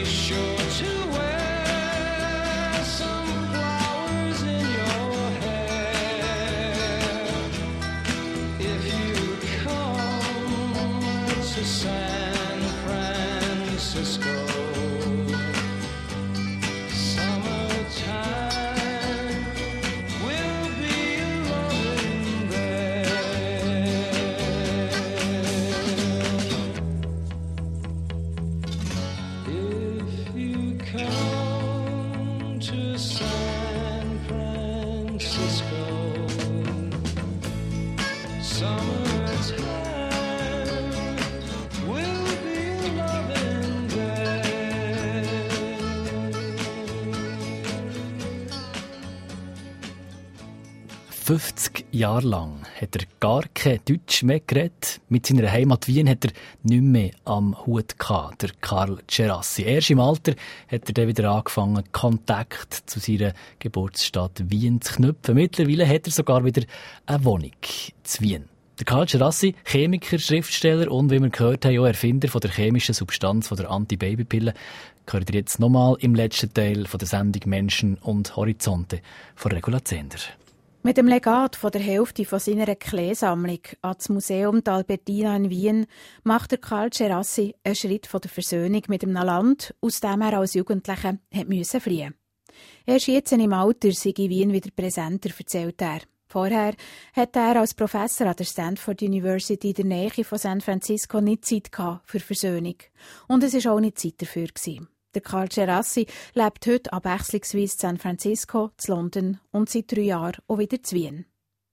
fünfzig Jahre lang hat er gar kein Deutsch mehr geredet. Mit seiner Heimat Wien hat er nicht mehr am Hut gehabt, der Carl Cerassi. Erst im Alter hat er dann wieder angefangen, Kontakt zu seiner Geburtsstadt Wien zu knüpfen. Mittlerweile hat er sogar wieder eine Wohnung zu Wien. Der Carl Cerassi, Chemiker, Schriftsteller und, wie wir gehört haben, auch Erfinder von der chemischen Substanz von der Anti-Baby-Pille, gehört ihr jetzt nochmal im letzten Teil von der Sendung Menschen und Horizonte von Regula Zehnder. Mit dem Legat von der Hälfte von seiner Kleesammlung an das Museum d'Albertina in Wien macht der Carl Cerassi einen Schritt von der Versöhnung mit einem Land, aus dem er als Jugendlicher musste fliehen. Erst jetzt im Alter sei in Wien wieder präsenter, erzählt er. Vorher hatte er als Professor an der Stanford University in der Nähe von San Francisco nicht Zeit gehabt für Versöhnung. Und es war auch nicht Zeit dafür gewesen. Der Carl Cerassi lebt heute abwechslungsweise in San Francisco, in London und seit drei Jahren auch wieder in Wien.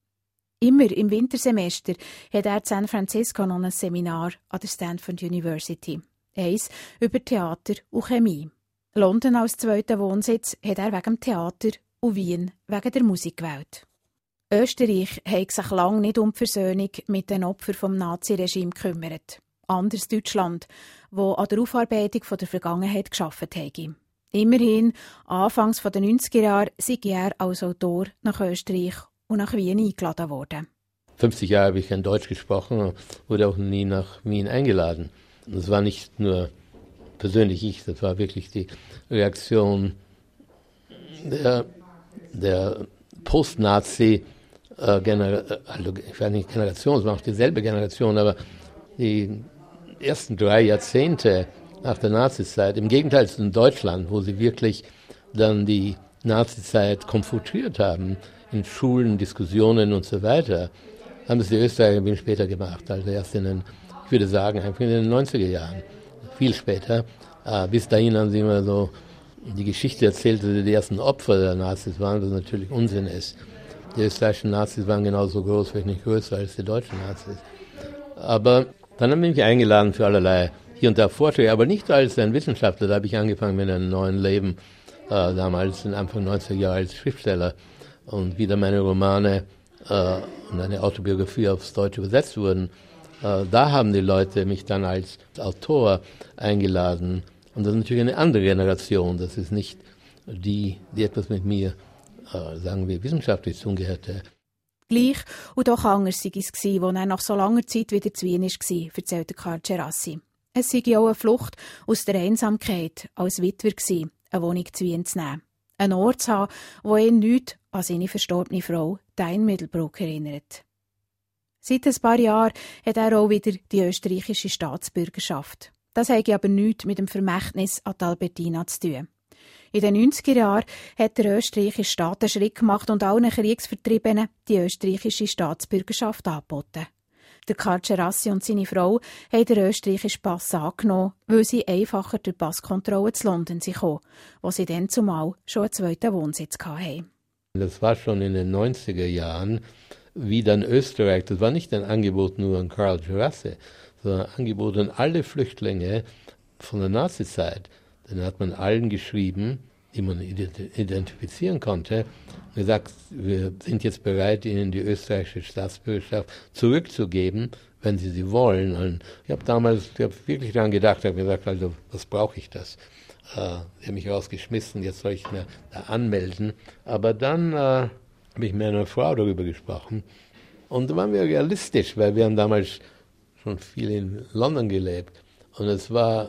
Immer im Wintersemester hat er in San Francisco noch ein Seminar an der Stanford University. Eins über Theater und Chemie. London als zweiten Wohnsitz hat er wegen dem Theater und Wien wegen der Musik gewählt. Österreich hat sich lange nicht um die Versöhnung mit den Opfern vom Naziregime gekümmert. Anders Deutschland, wo an der Aufarbeitung von der Vergangenheit gearbeitet habe. Immerhin, anfangs der neunziger Jahre, sei er als Autor nach Österreich und nach Wien eingeladen worden. fünfzig Jahre habe ich kein Deutsch gesprochen, wurde auch nie nach Wien eingeladen. Das war nicht nur persönlich ich, das war wirklich die Reaktion der, der Post-Nazi- äh, Gener- also ich weiß nicht Generation, es war auch dieselbe Generation, aber die ersten drei Jahrzehnte nach der Nazizeit, im Gegenteil zu Deutschland, wo sie wirklich dann die Nazizeit konfrontiert haben, in Schulen, Diskussionen und so weiter, haben es die Österreicher viel später gemacht, also erst in den, ich würde sagen, einfach in den neunziger Jahren, viel später. Äh, bis dahin haben sie immer so die Geschichte erzählt, dass sie die ersten Opfer der Nazis waren, was natürlich Unsinn ist. Die österreichischen Nazis waren genauso groß, vielleicht nicht größer als die deutschen Nazis. Aber dann haben sie mich eingeladen für allerlei hier und da Vorträge, aber nicht als ein Wissenschaftler. Da habe ich angefangen mit einem neuen Leben, äh, damals in Anfang neunziger Jahre als Schriftsteller. Und wieder meine Romane äh, und eine Autobiografie aufs Deutsche übersetzt wurden. Äh, da haben die Leute mich dann als Autor eingeladen. Und das ist natürlich eine andere Generation. Das ist nicht die, die etwas mit mir, äh, sagen wir, wissenschaftlich zu tun hätte. Gleich und doch anders war es, als er nach so langer Zeit wieder zu Wien war, erzählte Carl Cerassi. Es sei auch eine Flucht aus der Einsamkeit, als Witwer gewesen, eine Wohnung zu Wien zu nehmen. Ein Ort zu haben, wo ihn nichts an seine verstorbene Frau, Diane Middelbrook, erinnert. Seit ein paar Jahren hat er auch wieder die österreichische Staatsbürgerschaft. Das hat aber nichts mit dem Vermächtnis an die Albertina zu tun. In den neunziger Jahren hat der österreichische Staat einen Schritt gemacht und allen Kriegsvertriebenen die österreichische Staatsbürgerschaft angeboten. Der Carl Cerassi und seine Frau haben den österreichischen Pass angenommen, weil sie einfacher durch Passkontrolle zu London kamen, wo sie dann zumal schon einen zweiten Wohnsitz hatten. Das war schon in den neunziger Jahren, wie dann Österreich, das war nicht ein Angebot nur an Carl Cerassi, sondern ein Angebot an alle Flüchtlinge von der Nazizeit. Dann hat man allen geschrieben, die man identifizieren konnte, und gesagt, wir sind jetzt bereit, ihnen die österreichische Staatsbürgerschaft zurückzugeben, wenn sie sie wollen. Und ich habe damals ich hab wirklich daran gedacht, habe gesagt, also was brauche ich das? Äh, sie haben mich rausgeschmissen, jetzt soll ich mir da anmelden. Aber dann äh, habe ich mit einer Frau darüber gesprochen. Und da waren wir realistisch, weil wir haben damals schon viel in London gelebt. Und es war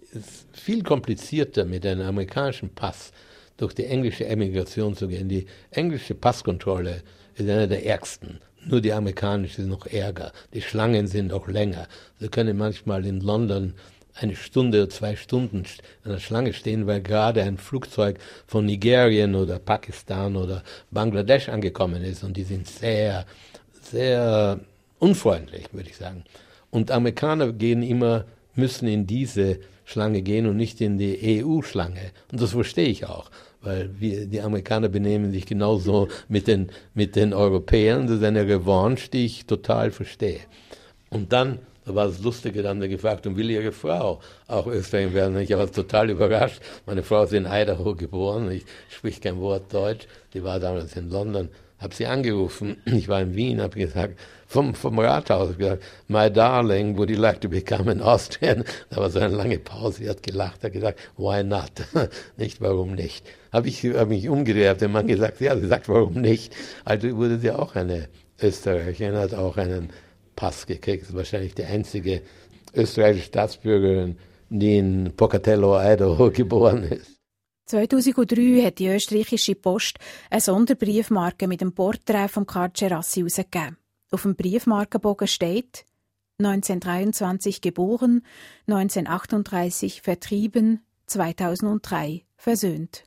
ist viel komplizierter, mit einem amerikanischen Pass durch die englische Emigration zu gehen. Die englische Passkontrolle ist eine der ärgsten. Nur die amerikanische ist noch ärger. Die Schlangen sind auch länger. Sie können manchmal in London eine Stunde oder zwei Stunden an der Schlange stehen, weil gerade ein Flugzeug von Nigerien oder Pakistan oder Bangladesch angekommen ist. Und die sind sehr, sehr unfreundlich, würde ich sagen. Und Amerikaner gehen immer, müssen in diese Schlange gehen und nicht in die E U-Schlange. Und das verstehe ich auch, weil wir, die Amerikaner benehmen sich genauso mit den, mit den Europäern. Das ist eine Revanche, die ich total verstehe. Und dann, da war das Lustige, dann haben gefragt, und will Ihre Frau auch Österreicherin werden? Ich war total überrascht. Meine Frau ist in Idaho geboren, ich spreche kein Wort Deutsch. Die war damals in London. Habe sie angerufen, ich war in Wien, habe gesagt, vom, vom Rathaus, habe gesagt, my darling, would you like to become an Austrian? Da war so eine lange Pause, sie hat gelacht, hat gesagt, why not? Nicht, warum nicht? Habe ich hab mich umgedreht, habe dem Mann gesagt, ja, sie sagt, warum nicht? Also wurde sie auch eine Österreicherin, hat auch einen Pass gekriegt, ist wahrscheinlich die einzige österreichische Staatsbürgerin, die in Pocatello, Idaho geboren ist. zweitausenddrei hat die österreichische Post eine Sonderbriefmarke mit dem Porträt von Karl Djerassi herausgegeben. Auf dem Briefmarkenbogen steht neunzehnhundertdreiundzwanzig geboren, neunzehnhundertachtunddreißig vertrieben, zweitausenddrei versöhnt.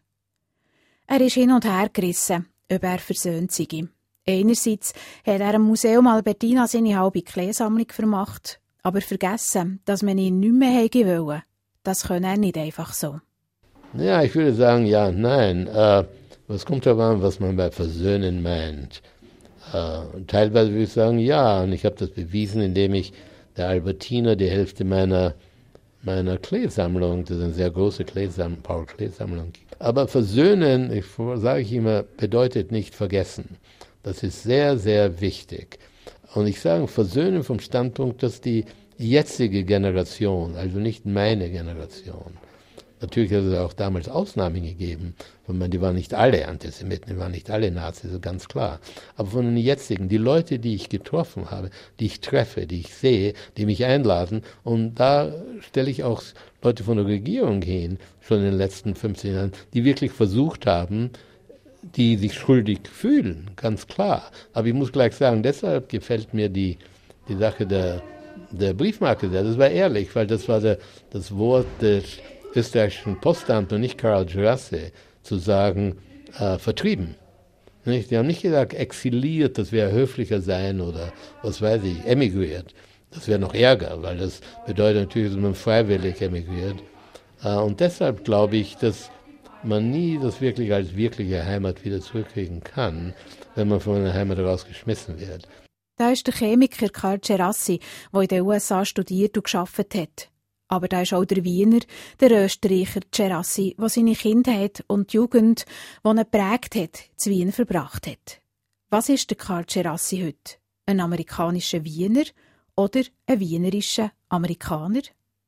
Er ist hin und her gerissen, ob er versöhnt sei. Einerseits hat er am Museum Albertina seine halbe Kleisammlung vermacht, aber vergessen, dass man ihn nicht mehr haben wollte. Das könne er nicht einfach so. Ja, ich würde sagen, ja, nein. Äh, was kommt darauf an, was man bei Versöhnen meint? Äh, teilweise würde ich sagen, ja, und ich habe das bewiesen, indem ich der Albertina die Hälfte meiner, meiner Klee-Sammlung, das ist eine sehr große Klee-Sammlung, Paul-Klee-Sammlung. Aber Versöhnen, ich, sage ich immer, bedeutet nicht vergessen. Das ist sehr, sehr wichtig. Und ich sage Versöhnen vom Standpunkt, dass die jetzige Generation, also nicht meine Generation, natürlich hat es auch damals Ausnahmen gegeben. Die waren nicht alle Antisemiten, die waren nicht alle Nazis, ist ganz klar. Aber von den jetzigen, die Leute, die ich getroffen habe, die ich treffe, die ich sehe, die mich einladen, und da stelle ich auch Leute von der Regierung hin, schon in den letzten fünfzehn Jahren, die wirklich versucht haben, die sich schuldig fühlen, ganz klar. Aber ich muss gleich sagen, deshalb gefällt mir die, die Sache der, der Briefmarke sehr. Das war ehrlich, weil das war der, das Wort des österreichischen Postamt und nicht Karl Djerassi, zu sagen, äh, vertrieben. Nicht? Die haben nicht gesagt, exiliert, das wäre höflicher sein oder was weiß ich, emigriert. Das wäre noch ärger, weil das bedeutet natürlich, dass man freiwillig emigriert. Äh, und deshalb glaube ich, dass man nie das wirklich als wirkliche Heimat wieder zurückkriegen kann, wenn man von einer Heimat rausgeschmissen wird. Da ist der Chemiker Karl Djerassi, der in den U S A studiert und gearbeitet hat. Aber da ist auch der Wiener, der Österreicher Djerassi, der seine Kindheit und die Jugend, die er geprägt hat, zu Wien verbracht hat. Was ist der Karl Djerassi heute? Ein amerikanischer Wiener oder ein wienerischer Amerikaner?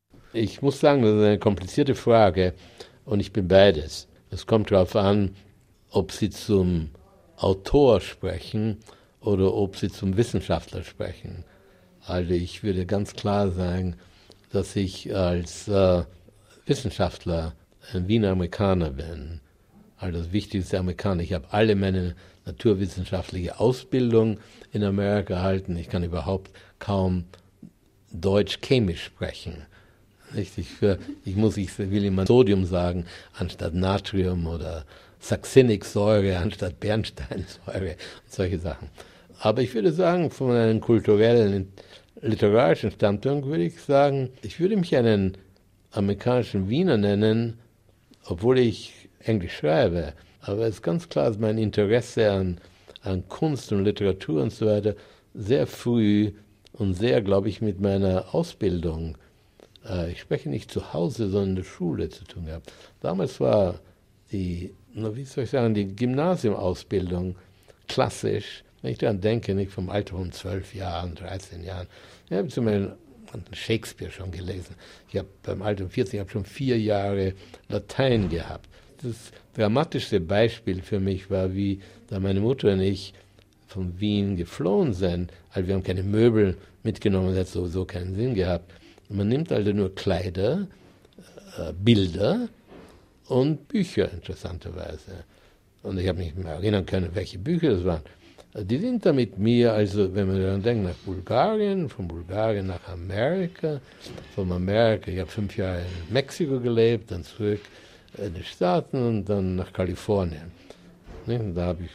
Ich muss sagen, das ist eine komplizierte Frage. Und ich bin beides. Es kommt darauf an, ob Sie zum Autor sprechen oder ob Sie zum Wissenschaftler sprechen. Also ich würde ganz klar sagen, dass ich als äh, Wissenschaftler ein Wiener Amerikaner bin. Also das wichtigste Amerikaner. Ich habe alle meine naturwissenschaftliche Ausbildung in Amerika erhalten. Ich kann überhaupt kaum Deutsch-Chemisch sprechen. Ich, ich, muss, ich will immer Sodium sagen, anstatt Natrium oder Succinylsäure anstatt Bernsteinsäure und solche Sachen. Aber ich würde sagen, von einem kulturellen, literarischen Standpunkt würde ich sagen, ich würde mich einen amerikanischen Wiener nennen, obwohl ich Englisch schreibe. Aber es ist ganz klar, dass mein Interesse an, an Kunst und Literatur und so weiter sehr früh und sehr, glaube ich, mit meiner Ausbildung, ich spreche nicht zu Hause, sondern in der Schule zu tun gehabt. Damals war die, wie soll ich sagen, die Gymnasiumausbildung klassisch, wenn ich daran denke, nicht vom Alter von zwölf Jahren, dreizehn Jahren. Ich habe zum Beispiel Shakespeare schon gelesen. Ich habe beim Alter von vierzehn, ich habe schon vier Jahre Latein gehabt. Das dramatischste Beispiel für mich war, wie da meine Mutter und ich von Wien geflohen sind. Also wir haben keine Möbel mitgenommen, das hat sowieso keinen Sinn gehabt. Man nimmt also nur Kleider, äh, Bilder und Bücher, interessanterweise. Und ich habe mich mehr erinnern können, welche Bücher das waren. Die sind da mit mir, also wenn man daran denkt, nach Bulgarien, von Bulgarien nach Amerika, von Amerika, ich habe fünf Jahre in Mexiko gelebt, dann zurück in die Staaten und dann nach Kalifornien. Und da habe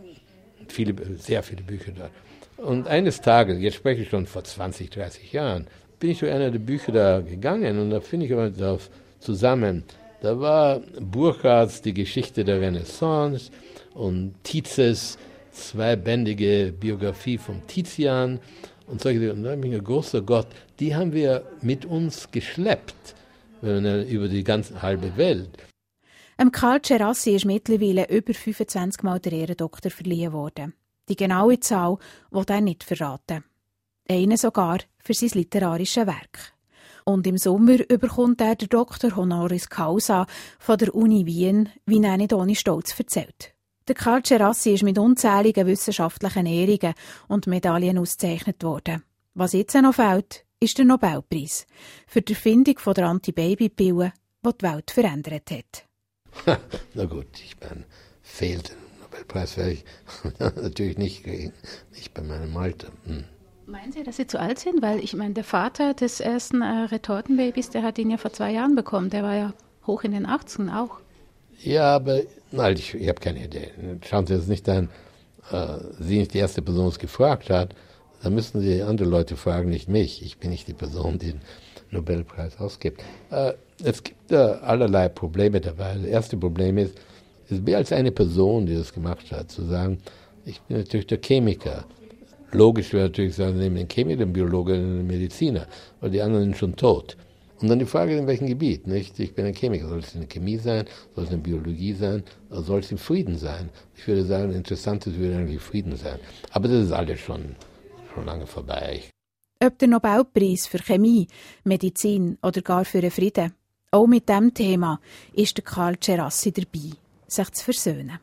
ich viele, sehr viele Bücher da. Und eines Tages, jetzt spreche ich schon vor zwanzig, dreißig Jahren, bin ich durch einer der Bücher da gegangen und da finde ich aber darauf zusammen. Da war Burckhardts Die Geschichte der Renaissance und Tizes zweibändige Biografie von Tizian und solche Dinge. Und da habe ich mir, großer Gott, die haben wir mit uns geschleppt, wenn man über die ganze halbe Welt. Dem Karl Gerassi ist mittlerweile über fünfundzwanzig Mal der Ehrendoktor verliehen worden. Die genaue Zahl will er nicht verraten. Einen sogar für sein literarisches Werk. Und im Sommer bekommt er den Doktor Honoris Causa von der Uni Wien, wie er nicht ohne Stolz erzählt. Der Karl Gerassi ist mit unzähligen wissenschaftlichen Ehrungen und Medaillen ausgezeichnet worden. Was jetzt noch fehlt, ist der Nobelpreis für die Erfindung der Antibabypille, die die Welt verändert hat. Na gut, ich meine, fehlt der Nobelpreis, werde ich natürlich nicht kriegen, nicht bei meinem Alter. Hm. Meinen Sie, dass Sie zu alt sind? Weil ich meine, der Vater des ersten äh, Retortenbabys, der hat ihn ja vor zwei Jahren bekommen. Der war ja hoch in den achtzigern auch. Ja, aber nein, ich, ich habe keine Idee. Schauen Sie, das ist nicht ein, äh, Sie nicht die erste Person, die es gefragt hat. Da müssen Sie andere Leute fragen, nicht mich. Ich bin nicht die Person, die den Nobelpreis ausgibt. Äh, es gibt äh, allerlei Probleme dabei. Das erste Problem ist, es ist mehr als eine Person, die das gemacht hat, zu sagen, ich bin natürlich der Chemiker. Logisch wäre natürlich sagen, nehmen den Chemiker, den Biologe, den Mediziner, weil die anderen sind schon tot. Und dann die Frage, in welchem Gebiet, nicht? Ich bin ein Chemiker, soll es in der Chemie sein, soll es in der Biologie sein, oder soll es im Frieden sein? Ich würde sagen, interessantes würde eigentlich Frieden sein. Aber das ist alles schon, schon lange vorbei. Ob der Nobelpreis für Chemie, Medizin oder gar für den Frieden, auch mit diesem Thema ist der Karl Gerassi dabei, sich zu versöhnen.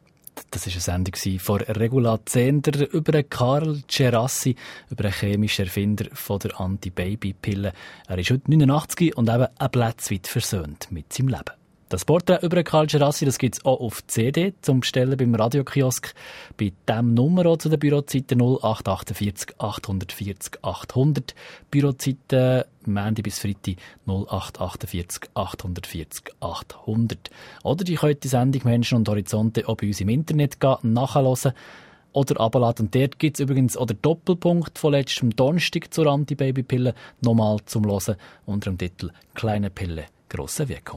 Das war eine Sendung von Regula Zehnder über Karl Gerassi, über einen chemischen Erfinder von der Anti-Baby-Pille. Er ist heute neunundachtzig und eben ein Plätzchen versöhnt mit seinem Leben. Das Porträt über Karl Gerassi gibt es auch auf C D zum Bestellen beim Radiokiosk. Bei diesem Nummer auch zu den Bürozeiten null acht achtundvierzig achthundertvierzig achthundert. Bürozeiten Montag bis Freitag null acht achtundvierzig achthundertvierzig achthundert. Oder die könnt die Sendung Menschen und Horizonte auch bei uns im Internet nachhören oder abladen. Und dort gibt es übrigens auch den Doppelpunkt von letztem Donnerstag zur Antibabypille nochmal zum Hören unter dem Titel «Kleine Pille, grosse Wirkung».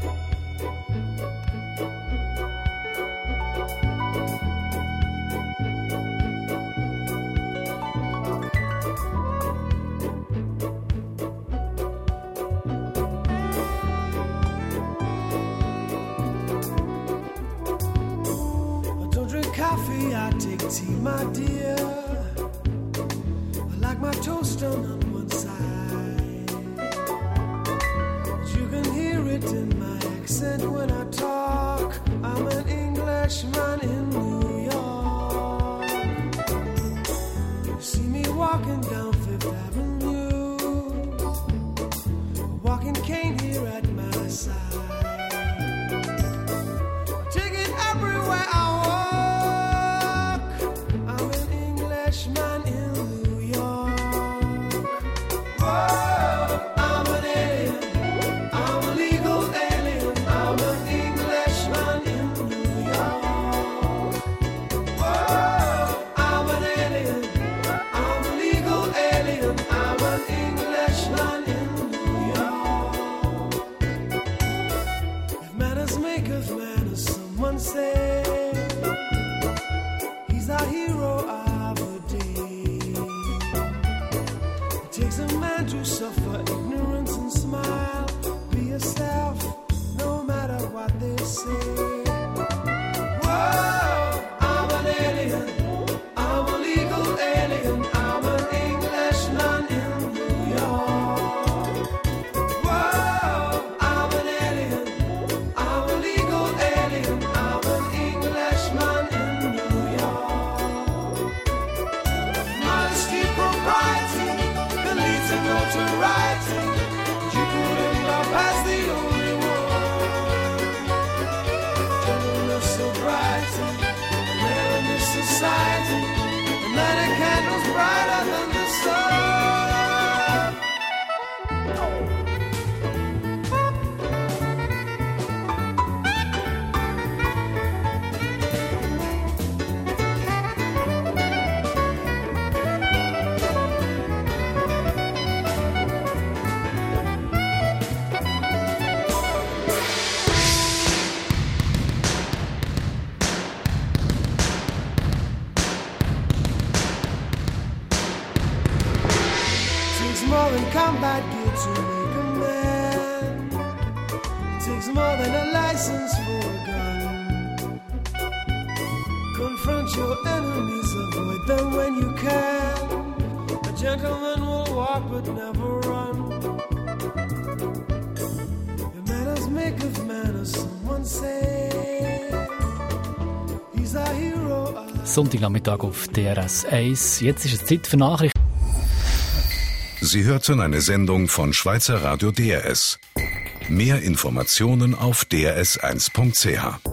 Coffee, I take tea, my dear. I like my toast done on one side. But you can hear it in my accent when I talk. I'm an Englishman in New York. You see me walking down Fifth Avenue, a walking cane here at my side. I take it everywhere I walk. Man in New York. Whoa, I'm an alien. I'm a legal alien. I'm an Englishman in New York. Whoa, I'm an alien. I'm a legal alien. I'm an Englishman in New York. If manners maketh manners, someone say, he's our hero. Takes a man to suffer ignorance and smile. Be yourself, no matter what they say. Whoa, I'm an alien. I'm a legal alien. I'm an Englishman in New York. Whoa, I'm an alien. I'm a legal alien. I'm an Englishman in New York. Modesty, propriety, notoriety, you couldn't go past the combat gear to make a man. It takes more than a license for a gun. Confront your enemies, avoid them when you can. A gentleman will walk but never run. Your manners make of manners, someone say. He's a hero. Sonntagnachmittag auf D R S eins. Jetzt ist es Zeit für Nachrichten. Sie hörten eine Sendung von Schweizer Radio D R S. Mehr Informationen auf d r s eins punkt c h.